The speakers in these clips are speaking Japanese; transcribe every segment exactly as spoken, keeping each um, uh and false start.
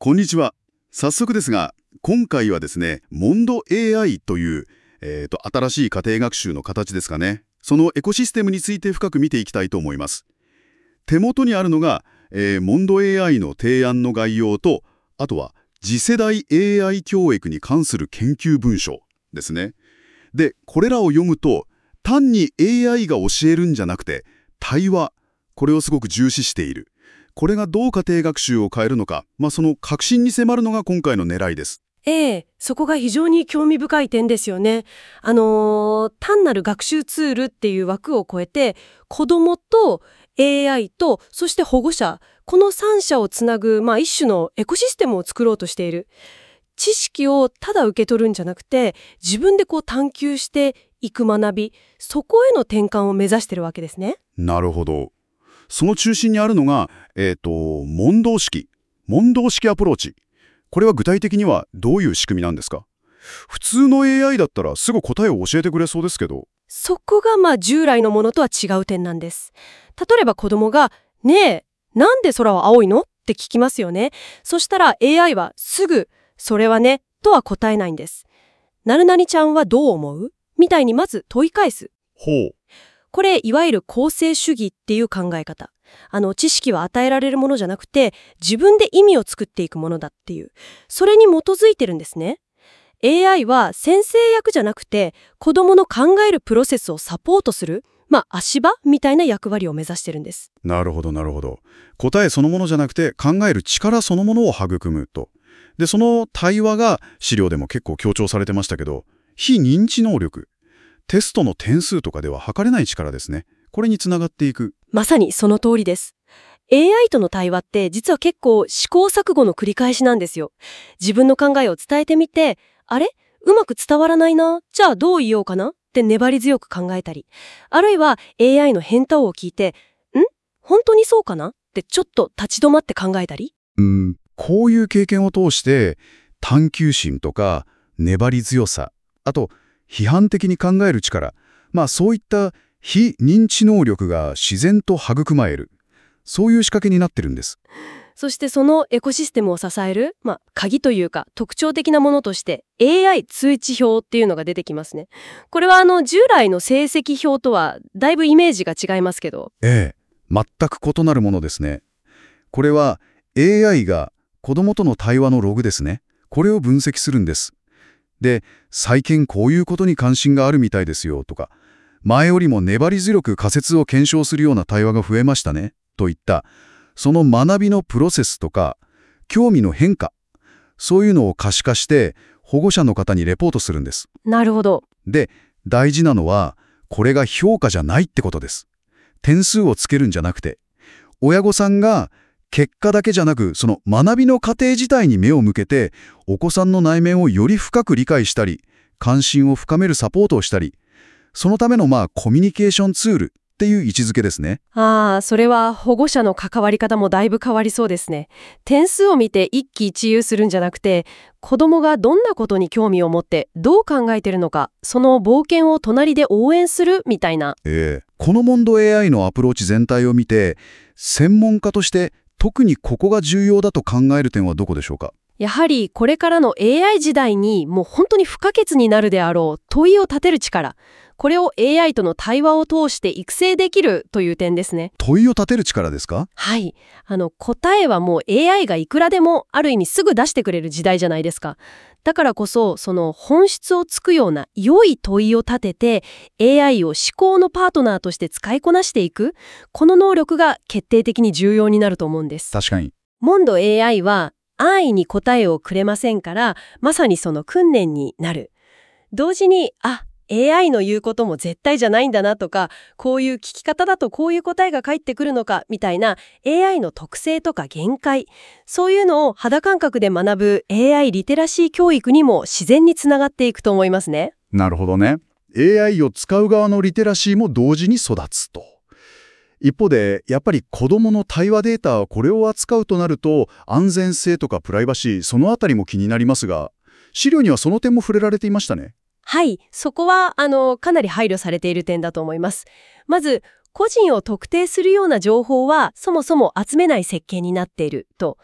こんにちは。早速ですが、今回はですね、モンド エーアイ という、えーと、新しい家庭学習の形ですかね。そのエコシステムについて深く見ていきたいと思います。手元にあるのが、えー、モンド エーアイ の提案の概要と、あとは次世代 エーアイ 教育に関する研究文書ですね。で、これらを読むと、単に エーアイ が教えるんじゃなくて、対話、これをすごく重視している。これがどう家庭学習を変えるのか、まあ、その核心に迫るのが今回の狙いです。 ええ、そこが非常に興味深い点ですよね。あのー、単なる学習ツールっていう枠を超えて、子どもと エーアイ と、そして保護者、このさん者をつなぐ、まあ、一種のエコシステムを作ろうとしている。知識をただ受け取るんじゃなくて、自分でこう探求していく学び、そこへの転換を目指してるわけですね。 なるほど。その中心にあるのが、えっと、問答式。問答式アプローチ。これは具体的にはどういう仕組みなんですか？普通の エーアイ だったらすぐ答えを教えてくれそうですけど。 そこがまあ従来のものとは違う点なんです。例えば子供が、ねえ、なんで空は青いのって聞きますよね。そしたら エーアイ はすぐ、それはね、とは答えないんです。なるなにちゃんはどう思うみたいにまず問い返す。 ほう。 これ、いわゆる構成主義っていう考え方。あの、知識は与えられるものじゃなくて、自分で意味を作っていくものだっていう。それに基づいてるんですね。エーアイ は先生役じゃなくて、子供の考えるプロセスをサポートする、まあ、足場みたいな役割を目指してるんです。 なるほど、なるほど。答えそのものじゃなくて、考える力そのものを育むと。で、その対話が資料でも結構強調されてましたけど、非認知能力。テストの点数とかでは測れない力ですね。これにつながっていく。 まさにその通りです。エーアイ との対話って実は結構試行錯誤の繰り返しなんですよ。自分の考えを伝えてみて、あれうまく伝わらないな。じゃあどう言おうかなって粘り強く考えたり。あるいは エーアイ の返答を聞いて、ん本当にそうかなってちょっと立ち止まって考えたり。 うん、こういう経験を通して探求心とか粘り強さ、あと批判的に考える力、まあそういった非認知能力が自然と育まれる、そういう仕掛けになってるんです。 そしてそのエコシステムを支える、まあ、鍵というか特徴的なものとして エーアイ 通知表っていうのが出てきますね。これはあの従来の成績表とはだいぶイメージが違いますけど。 ええ、全く異なるものですね。これは エーアイ が子供との対話のログですね。これを分析するんです。で、最近こういうことに関心があるみたいですよとか、前よりも粘り強く仮説を検証するような対話が増えましたねといった、その学びのプロセスとか興味の変化、そういうのを可視化して保護者の方にレポートするんです。 なるほど。 で、大事なのはこれが評価じゃないってことです。点数をつけるんじゃなくて、親御さんが結果だけじゃなくその学びの過程自体に目を向けてお子さんの内面をより深く理解したり関心を深めるサポートをしたり、そのためのまあコミュニケーションツールっていう位置づけですね。 ああ、それは保護者の関わり方もだいぶ変わりそうですね。点数を見て一喜一憂するんじゃなくて、子供がどんなことに興味を持ってどう考えてるのか、その冒険を隣で応援するみたいな。 ええ、このモンド エーアイ のアプローチ全体を見て、専門家として特にここが重要だと考える点はどこでしょうか？ やはりこれからの エーアイ 時代にもう本当に不可欠になるであろう問いを立てる力。これを エーアイ との対話を通して育成できるという点ですね。 問いを立てる力ですか？ はい。あの、答えはもう エーアイ がいくらでもある意味すぐ出してくれる時代じゃないですか。だからこそ、その本質をつくような良い問いを立てて エーアイ を思考のパートナーとして使いこなしていく、この能力が決定的に重要になると思うんです。 確かに。 モンド エーアイ は安易に答えをくれませんから、まさにその訓練になる。同時に、あ、エーアイ の言うことも絶対じゃないんだなとか、こういう聞き方だとこういう答えが返ってくるのかみたいな エーアイ の特性とか限界、そういうのを肌感覚で学ぶ エーアイ リテラシー教育にも自然につながっていくと思いますね。 なるほどね。エーアイ を使う側のリテラシーも同時に育つと。一方で、やっぱり子どもの対話データ、これを扱うとなると、安全性とかプライバシー、そのあたりも気になりますが、資料にはその点も触れられていましたね。 はい、そこはあのかなり配慮されている点だと思います。まず、個人を特定するような情報はそもそも集めない設計になっていると。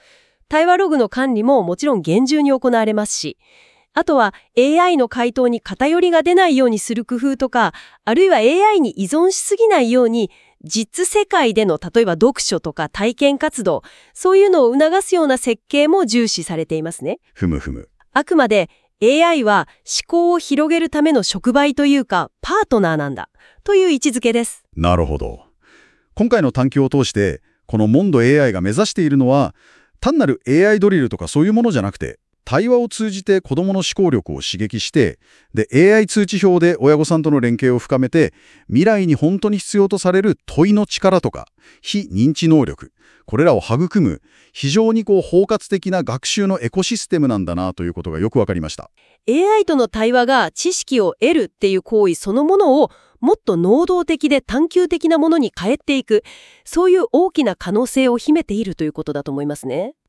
対話ログの管理ももちろん厳重に行われますし、あとは エーアイ の回答に偏りが出ないようにする工夫とか、あるいは エーアイ に依存しすぎないように、実世界での例えば読書とか体験活動、そういうのを促すような設計も重視されていますね。 ふむふむ。 あくまで エーアイ は思考を広げるための触媒というか、パートナーなんだという位置づけです。 なるほど。今回の探究を通して、このモンド エーアイ が目指しているのは、単なる エーアイ ドリルとかそういうものじゃなくて、対話を通じて子どもの思考力を刺激して、で、エーアイ 通知表で親御さんとの連携を深めて、未来に本当に必要とされる問いの力とか、非認知能力、これらを育む、非常にこう包括的な学習のエコシステムなんだなということがよくわかりました。 エーアイ との対話が知識を得るっていう行為そのものをもっと能動的で探究的なものに変えていく、そういう大きな可能性を秘めているということだと思いますね。